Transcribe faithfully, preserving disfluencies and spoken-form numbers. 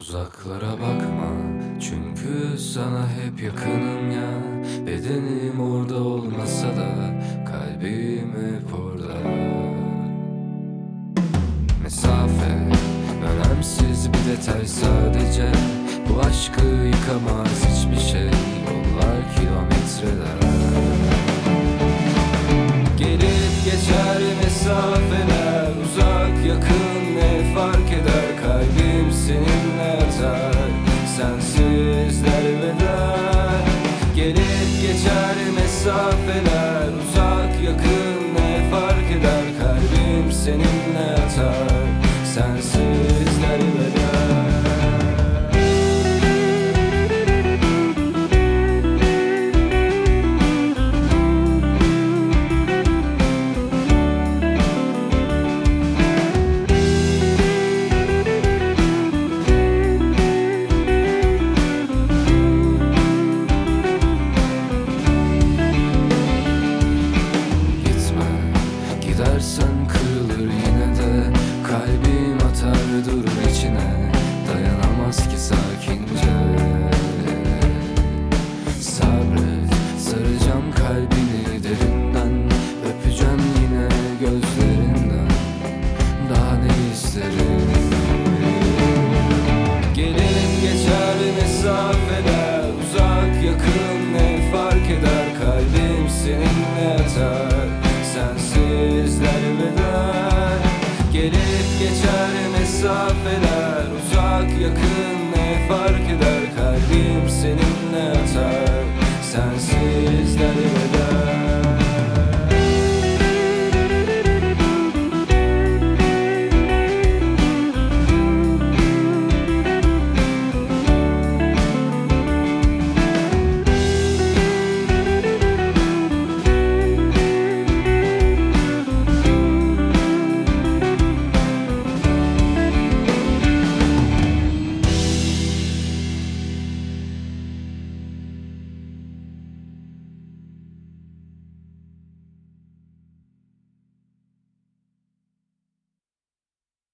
Uzaklara bakma, çünkü sana hep yakınım ya. Bedenim orada olmasa da kalbim hep orada. Mesafe önemsiz bir detay sadece. Bu aşkı yıkamaz hiçbir şey. Yollar kilometreler. Gelip geçer mesafeler, uzak yakın ne fark eder? Kalbim seninle atar, sensizler veder. Gelip geçer mesafeler, uzak yakın ne fark eder? Kalbim seninle atar, sensizler veder. Gidersen kırılır yine de kalbim atar durur içine. Dayanamaz ki sakince. Sabret, saracağım kalbini derinden. Öpeceğim yine gözlerinden. Daha ne isterim? Gelip geçer mesafeler, uzak yakın ne fark eder? Kalbim seninle atar, sensizler veder. Gelip geçer mesafeler, uzak yakın ne fark eder? Kalbim seninle